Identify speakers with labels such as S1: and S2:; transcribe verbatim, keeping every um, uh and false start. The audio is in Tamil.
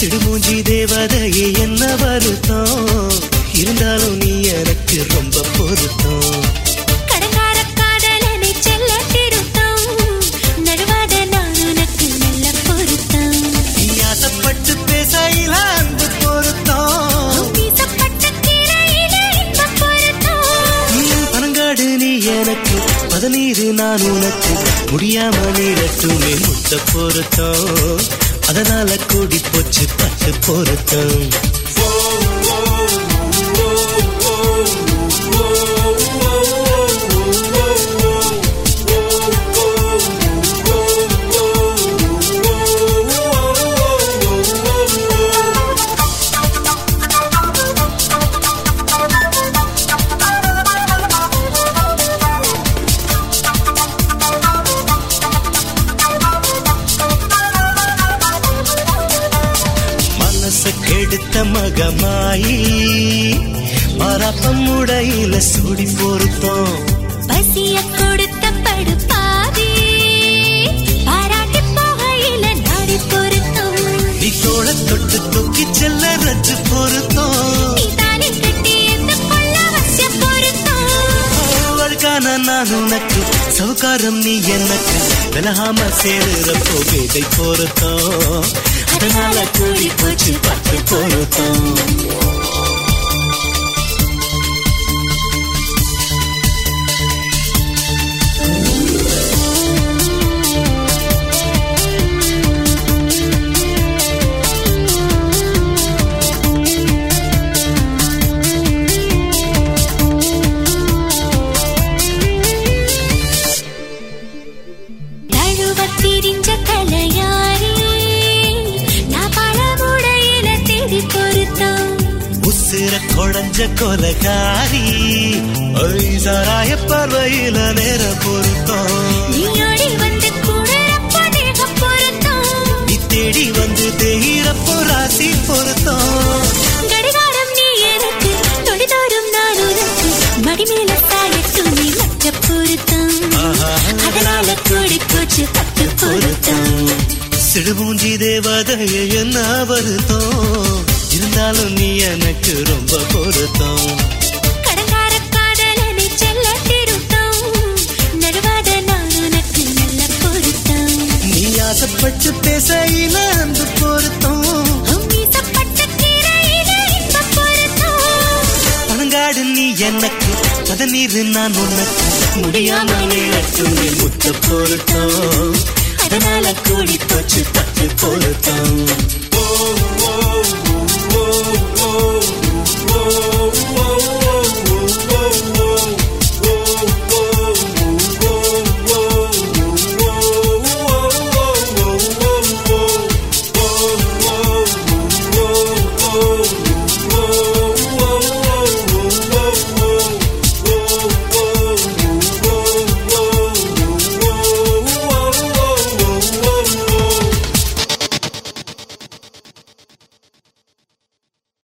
S1: சிடுமூஞ்சி தேவதையே என்ன வருத்தம், இருந்தாலும் நீ எனக்கு ரொம்ப பொருத்தம்.
S2: கடங்கார காதலனை செல்ல திருத்தம், நடுவாத நான் உனக்கு நல்ல பொருத்தம்.
S1: நீ ஆசைப்பட்டு பேசையில அன்பு பொருத்தம்,
S2: வீசப்பட்ட கீரையில இன்ப பொருத்தம்.
S1: பனங்காடு நீ எனக்கு, பதநீரு நான் உனக்கு, முடியாம நீடட்டுமே முத்த பொருத்தம். அதனால கூடி போச்சு பட்டு பொருத்தம். கெடுத்த மகமாயி மரப்பம் உடையில சுடி பொருத்தம்.
S2: பசிய கொடுத்த படுப்பாதி பாராட்டி போகையில நாடி பொருத்தம்.
S1: நீ தோள தொட்டு தூக்கி செல்ல ரச்சு பொருத்தம்.
S2: நீ தானே கட்டி எந்த கொள்ள வச்ச பொருத்தம்.
S1: அழுக்கான நான் உனக்கு, சவுக்காரம் நீ எனக்கு, விலகாம சேருறப்போ வேதை பொருத்தம். அதனால கூடி போச்சு பட்டு பொருத்தம்.
S2: தழுவத்திரிஞ்ச கலையாரி நான் பழமுடையில தேடி பொருத்தம்.
S1: உசிர கொடஞ்ச கொலகாரி சாராய பார்வையில நேர பொருத்தம்.
S2: நீயோடி வந்து கூடறப்போ தேக பொருத்தம்.
S1: நீ தேடி வந்து தேயிறப்போ ராசி பொருத்தம்.
S2: கடிகாரம் நீ எனக்கு, தொடிதோறும் நான் உனக்கு, மடிமேல சாயட்டும் நீ மற்ற பொருத்தம். அதனால கூடி போச்சு பட்டு பொருத்தம்.
S1: சிடுமூஞ்சி தேவதையே என்ன வருத்தம், இருந்தாலும் நீ எனக்கு ரொம்ப பொருத்தம்.
S2: கடங்கார காதலனை செல்ல திருத்தம், நடுவாத நான் உனக்கு நல்ல பொருத்தம்.
S1: நீ ஆசைப்பட்டு பேசையில அந்த பொருத்தம்.
S2: வீசப்பட்ட கீரையில இன்ப பொருத்தம்.
S1: பனங்காடு நீ எனக்கு, பதநீரு நான் உனக்கு, முடியாம நீளட்டுமே முத்த பொருத்தம். அதனால கூடி போச்சு பட்டு பொருத்தம்.